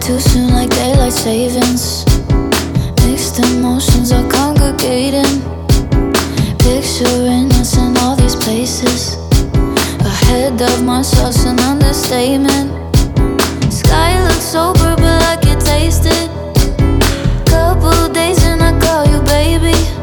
Too soon like daylight savings. Mixed emotions are congregating. Picturing us in all these places. Ahead of myself's an understatement. Sky looks sober but I can taste it. Couple days and I call you baby.